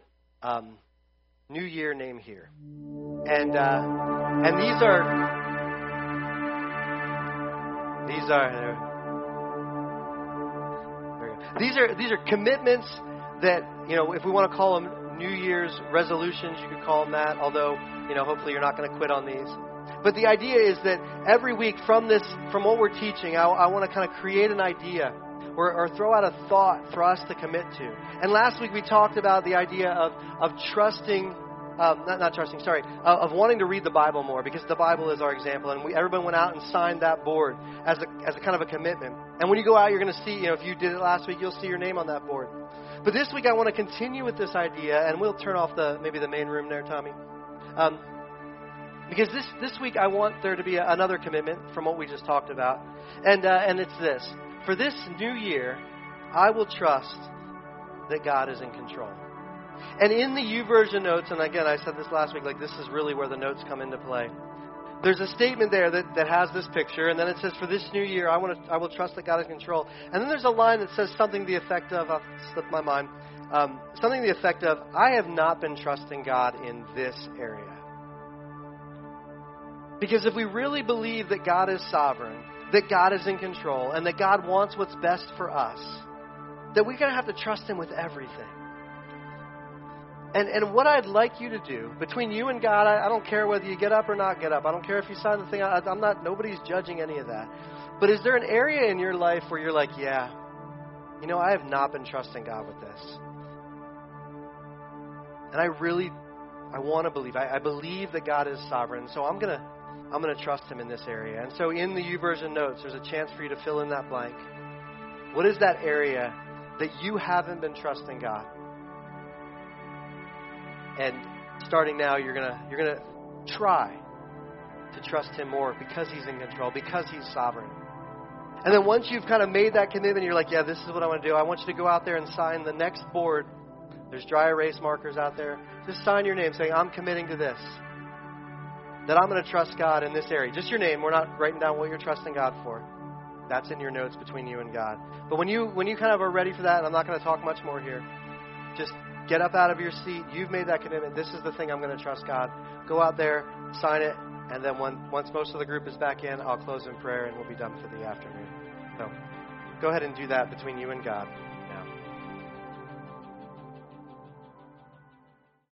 New Year, Name Here. And these are commitments that, if we want to call them New Year's resolutions, you could call them that, although, hopefully you're not going to quit on these. But the idea is that every week from what we're teaching, I want to kind of create an idea or throw out a thought for us to commit to. And last week we talked about the idea of trusting of wanting to read the Bible more, because the Bible is our example, and everyone went out and signed that board as a kind of a commitment. And when you go out, you're going to see, if you did it last week, you'll see your name on that board. But this week I want to continue with this idea, and we'll turn off maybe the main room there, Tommy. Because this week I want there to be another commitment from what we just talked about. And it's this. For this new year, I will trust that God is in control. And in the YouVersion notes, and again, I said this last week, this is really where the notes come into play. There's a statement there that has this picture, and then it says, for this new year, I will trust that God is in control. And then there's a line that says something to the effect of, I'll slip my mind, something to the effect of, I have not been trusting God in this area. Because if we really believe that God is sovereign, that God is in control, and that God wants what's best for us, that we're going to have to trust Him with everything. And what I'd like you to do, between you and God, I don't care whether you get up or not get up. I don't care if you sign the thing. Nobody's judging any of that. But is there an area in your life where you're like, yeah, I have not been trusting God with this. And I want to believe. I believe that God is sovereign. So I'm going to trust Him in this area. And so in the YouVersion notes, there's a chance for you to fill in that blank. What is that area that you haven't been trusting God? And starting now, you're gonna try to trust Him more because He's in control, because He's sovereign. And then once you've kind of made that commitment, you're like, yeah, this is what I want to do. I want you to go out there and sign the next board. There's dry erase markers out there. Just sign your name saying, I'm committing to this. That I'm going to trust God in this area. Just your name. We're not writing down what you're trusting God for. That's in your notes between you and God. But when you kind of are ready for that, and I'm not going to talk much more here, just get up out of your seat. You've made that commitment. This is the thing I'm going to trust God. Go out there, sign it, and then once most of the group is back in, I'll close in prayer and we'll be done for the afternoon. So go ahead and do that between you and God.